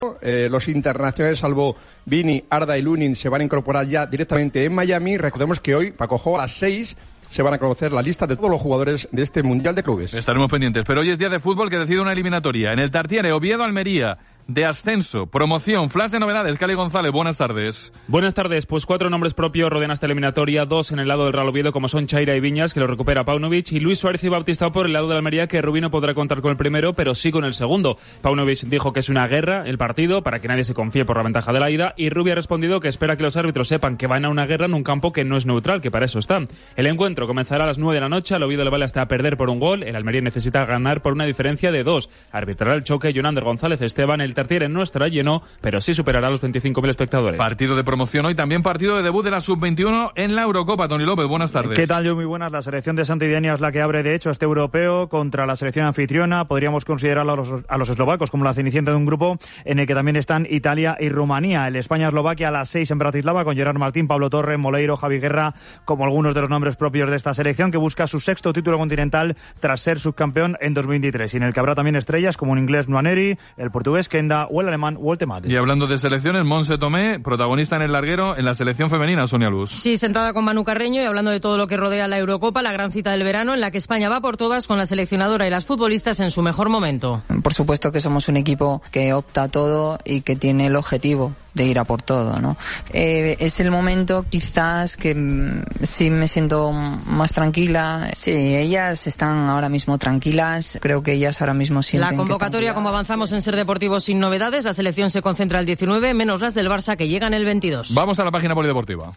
Los internacionales, salvo Vini, Arda y Lunin, se van a incorporar ya directamente en Miami. Recordemos que hoy, Paco, a las 6 se van a conocer la lista de todos los jugadores de este Mundial de Clubes. Estaremos pendientes, pero hoy es día de fútbol que decide una eliminatoria. En el Tartiere, Oviedo-Almería, de ascenso, promoción, flash de novedades. Cali González, buenas tardes. Buenas tardes, pues 4 nombres propios rodean esta eliminatoria, 2 en el lado del Real Oviedo, como son Chaira y Viñas, que lo recupera Paunovic, y Luis Suárez y Bautista por el lado de la Almería, que Rubí no podrá contar con el primero, pero sí con el segundo. Paunovic dijo que es una guerra el partido, para que nadie se confíe por la ventaja de la ida, y Rubí ha respondido que espera que los árbitros sepan que van a una guerra en un campo que no es neutral, que para eso está. El encuentro comenzará a las 9 de la noche, al Oviedo le vale hasta perder por un gol, el Almería necesita ganar por una diferencia de 2. Arbitrará el choque Jonander González Esteban. El Tartiere no estará lleno, pero sí superará los 25.000 espectadores. Partido de promoción hoy, también partido de debut de la Sub-21 en la Eurocopa. Toni López, buenas tardes. ¿Qué tal, yo? Muy buenas. La selección de Santillana es la que abre, de hecho, este europeo contra la selección anfitriona. Podríamos considerar a los eslovacos como la cenicienta de un grupo en el que también están Italia y Rumanía. El España-Eslovaquia a las 6 en Bratislava, con Gerard Martín, Pablo Torre, Moleiro, Javi Guerra, como algunos de los nombres propios de esta selección, que busca su 6º título continental tras ser subcampeón en 2023. Y en el que habrá también estrellas como un inglés Nwaneri, el portugués Kenda o el alemán Woltemade. Y hablando de selecciones, Montse Tomé, protagonista en el larguero en la selección femenina, Sonia Luz. Sí, sentada con Manu Carreño y hablando de todo lo que rodea la Eurocopa, la gran cita del verano en la que España va por todas con la seleccionadora y las futbolistas en su mejor momento. Por supuesto que somos un equipo que opta a todo y que tiene el objetivo de ir a por todo, ¿no? Es el momento quizás que sí me siento más tranquila. Sí, ellas están ahora mismo tranquilas. Creo que ellas ahora mismo sienten la convocatoria, como avanzamos en Ser Deportivo sin novedades. La selección se concentra el 19, menos las del Barça que llegan el 22. Vamos a la página polideportiva.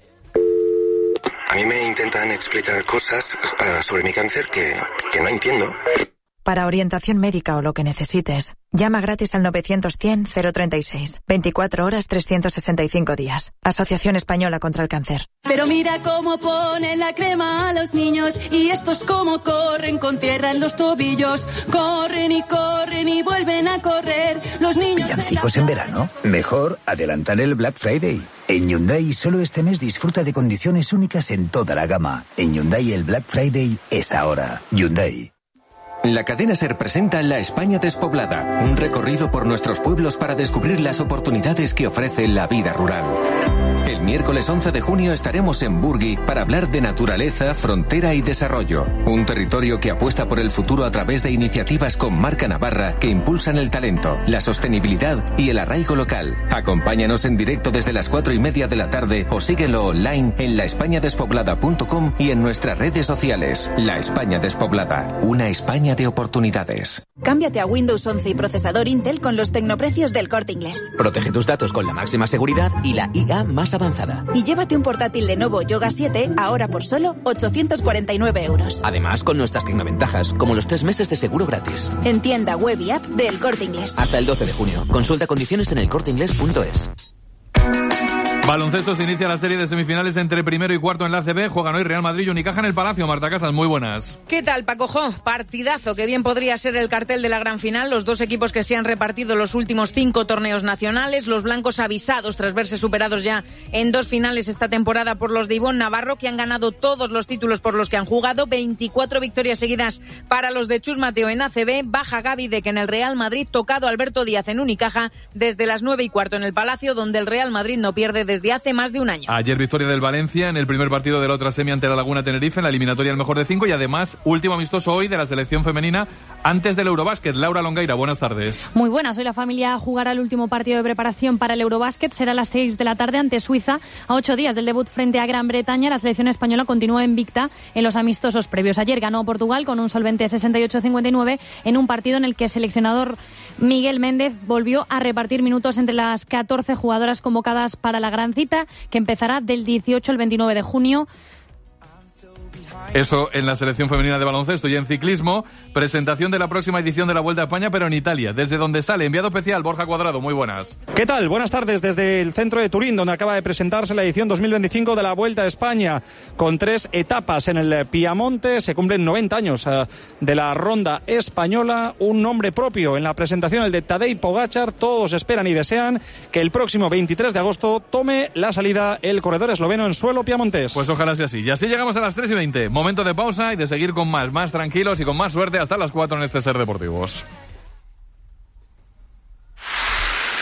A mí me intentan explicar cosas sobre mi cáncer que no entiendo. Para orientación médica o lo que necesites, llama gratis al 900-100-036. 24 horas, 365 días. Asociación Española contra el Cáncer. Pero mira cómo ponen la crema a los niños y estos cómo corren con tierra en los tobillos. Corren y vuelven a correr. Los niños... ¿Villancicos en verano? Mejor adelantar el Black Friday. En Hyundai solo este mes disfruta de condiciones únicas en toda la gama. En Hyundai el Black Friday es ahora. Hyundai. La cadena SER presenta La España despoblada, un recorrido por nuestros pueblos para descubrir las oportunidades que ofrece la vida rural. El miércoles 11 de junio estaremos en Burgui para hablar de naturaleza, frontera y desarrollo. Un territorio que apuesta por el futuro a través de iniciativas con marca navarra que impulsan el talento, la sostenibilidad y el arraigo local. Acompáñanos en directo desde las 4:30 de la tarde o síguelo online en laespañadespoblada.com y en nuestras redes sociales. La España despoblada, una España de oportunidades. Cámbiate a Windows 11 y procesador Intel con los tecnoprecios del Corte Inglés. Protege tus datos con la máxima seguridad y la IA más avanzada. Y llévate un portátil Lenovo Yoga 7 ahora por solo 849 euros. Además, con nuestras tecnoventajas, como los 3 meses de seguro gratis. En tienda web y app del Corte Inglés. Hasta el 12 de junio. Consulta condiciones en elcorteinglés.es. Baloncesto, se inicia la serie de semifinales entre primero y cuarto en la ACB. Juegan hoy Real Madrid y Unicaja en el Palacio. Marta Casas, muy buenas. ¿Qué tal, Paco Jo? Partidazo, que bien podría ser el cartel de la gran final. Los dos equipos que se han repartido los últimos 5 torneos nacionales. Los blancos avisados tras verse superados ya en 2 finales esta temporada por los de Ivonne Navarro, que han ganado todos los títulos por los que han jugado. 24 victorias seguidas para los de Chus Mateo en ACB. Baja Gaby de que en el Real Madrid, tocado Alberto Díaz en Unicaja desde las 9:15 en el Palacio, donde el Real Madrid no pierde desde hace más de un año. Ayer victoria del Valencia en el primer partido de la otra semi ante la Laguna Tenerife en la eliminatoria al mejor de 5 y además último amistoso hoy de la selección femenina antes del Eurobásquet. Laura Longueira, buenas tardes. Muy buenas, hoy la familia jugará el último partido de preparación para el Eurobásquet, será a las 6 de la tarde ante Suiza. A 8 días del debut frente a Gran Bretaña, la selección española continúa invicta en los amistosos previos. Ayer ganó Portugal con un solvente 68-59 en un partido en el que el seleccionador Miguel Méndez volvió a repartir minutos entre las 14 jugadoras convocadas para la gran cita, que empezará del 18 al 29 de junio. Eso en la selección femenina de baloncesto. Y en ciclismo, presentación de la próxima edición de la Vuelta a España, pero en Italia, desde donde sale enviado especial Borja Cuadrado. Muy buenas. ¿Qué tal? Buenas tardes desde el centro de Turín, donde acaba de presentarse la edición 2025 de la Vuelta a España, con 3 etapas en el Piamonte. Se cumplen 90 años de la ronda española, un nombre propio en la presentación, el de Tadej Pogačar. Todos esperan y desean que el próximo 23 de agosto tome la salida el corredor esloveno en suelo piamontés. Pues ojalá sea así. Y así llegamos a las 3:20. Momento de pausa y de seguir con más tranquilos y con más suerte hasta las 4 en este Ser Deportivos.